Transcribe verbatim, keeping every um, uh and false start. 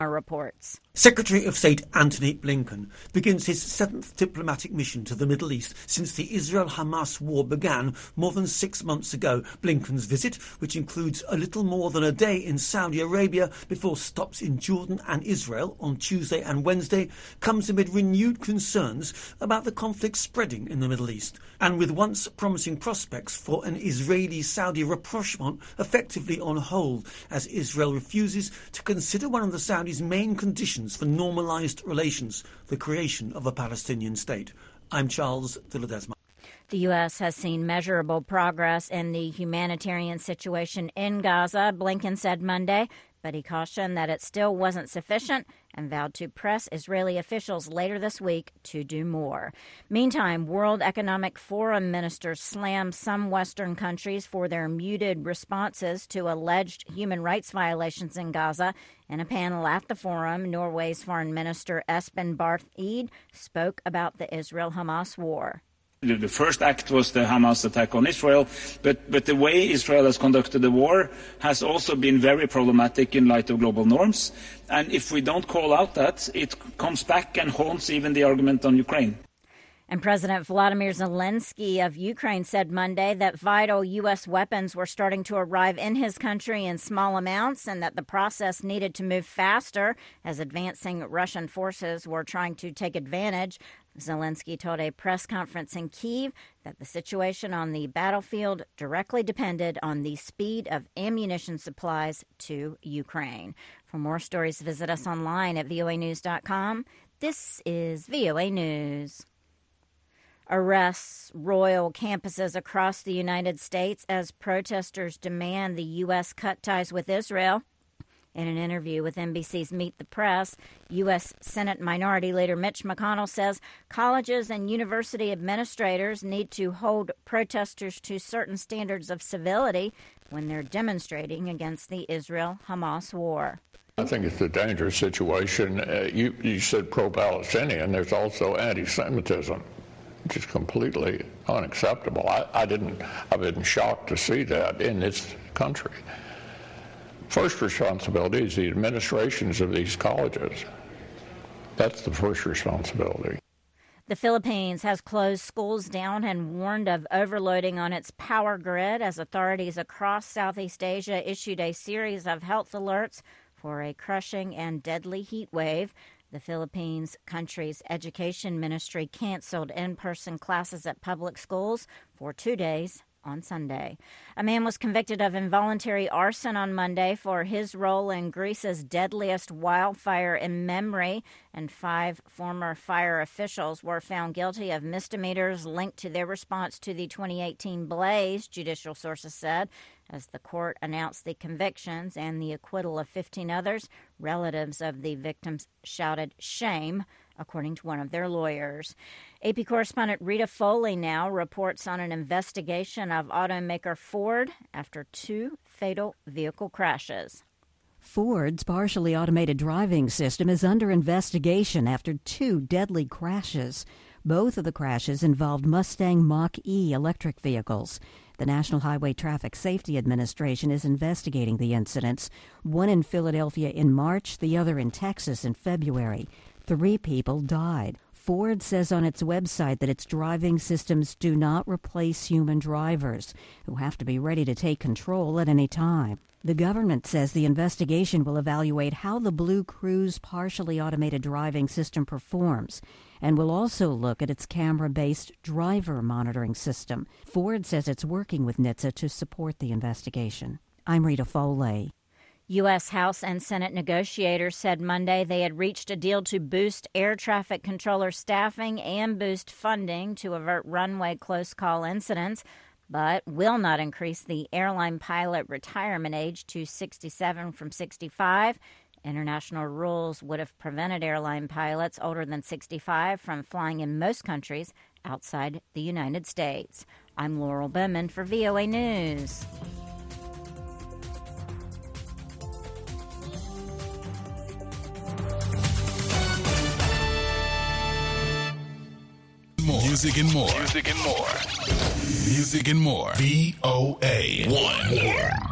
reports. Secretary of State Antony Blinken begins his seventh diplomatic mission to the Middle East since the Israel-Hamas war began more than six months ago. Blinken's visit, which includes a little more than a day in Saudi Arabia before stops in Jordan and Israel on Tuesday and Wednesday, comes amid renewed concerns about the conflict spreading in the Middle East, and with once promising prospects for an Israeli-Saudi rapprochement effectively on hold, as Israel refuses to consider one of the Saudis' main conditions for normalised relations, the creation of a Palestinian state. I'm Charles de Ledesma. The U S has seen measurable progress in the humanitarian situation in Gaza, Blinken said Monday, but he cautioned that it still wasn't sufficient and vowed to press Israeli officials later this week to do more. Meantime, World Economic Forum ministers slammed some Western countries for their muted responses to alleged human rights violations in Gaza. In a panel at the forum, Norway's Foreign Minister Espen Barth Eide spoke about the Israel-Hamas war. The first act was the Hamas attack on Israel, but, but the way Israel has conducted the war has also been very problematic in light of global norms. And if we don't call out that, it comes back and haunts even the argument on Ukraine. And President Volodymyr Zelensky of Ukraine said Monday that vital U S weapons were starting to arrive in his country in small amounts and that the process needed to move faster as advancing Russian forces were trying to take advantage. Zelensky told a press conference in Kyiv that the situation on the battlefield directly depended on the speed of ammunition supplies to Ukraine. For more stories, visit us online at V O A news dot com. This is V O A News. Arrests roil campuses across the United States as protesters demand the U S cut ties with Israel. In an interview with N B C's Meet the Press, U S Senate Minority Leader Mitch McConnell says colleges and university administrators need to hold protesters to certain standards of civility when they're demonstrating against the Israel-Hamas war. I think it's a dangerous situation. Uh, you, you said pro-Palestinian. There's also anti-Semitism, which is completely unacceptable. I, I didn't, I've been shocked to see that in this country. First responsibility is the administrations of these colleges. That's the first responsibility. The Philippines has closed schools down and warned of overloading on its power grid as authorities across Southeast Asia issued a series of health alerts for a crushing and deadly heat wave. The Philippines' country's education ministry canceled in-person classes at public schools for two days on Sunday. A man was convicted of involuntary arson on Monday for his role in Greece's deadliest wildfire in memory, and five former fire officials were found guilty of misdemeanors linked to their response to the twenty eighteen blaze, judicial sources said. As the court announced the convictions and the acquittal of fifteen others, relatives of the victims shouted shame, according to one of their lawyers. A P correspondent Rita Foley now reports on an investigation of automaker Ford after two fatal vehicle crashes. Ford's partially automated driving system is under investigation after two deadly crashes. Both of the crashes involved Mustang Mach-E electric vehicles. The National Highway Traffic Safety Administration is investigating the incidents, one in Philadelphia in March, the other in Texas in February. Three people died. Ford says on its website that its driving systems do not replace human drivers, who have to be ready to take control at any time. The government says the investigation will evaluate how the Blue Cruise partially automated driving system performs and will also look at its camera-based driver monitoring system. Ford says it's working with N H T S A to support the investigation. I'm Rita Foley. U S House and Senate negotiators said Monday they had reached a deal to boost air traffic controller staffing and boost funding to avert runway close-call incidents, but will not increase the airline pilot retirement age to sixty-seven from sixty-five. International rules would have prevented airline pilots older than sixty-five from flying in most countries outside the United States. I'm Laurel Bowman for V O A News. More. Music and more. Music and more. Music and more. V O A one.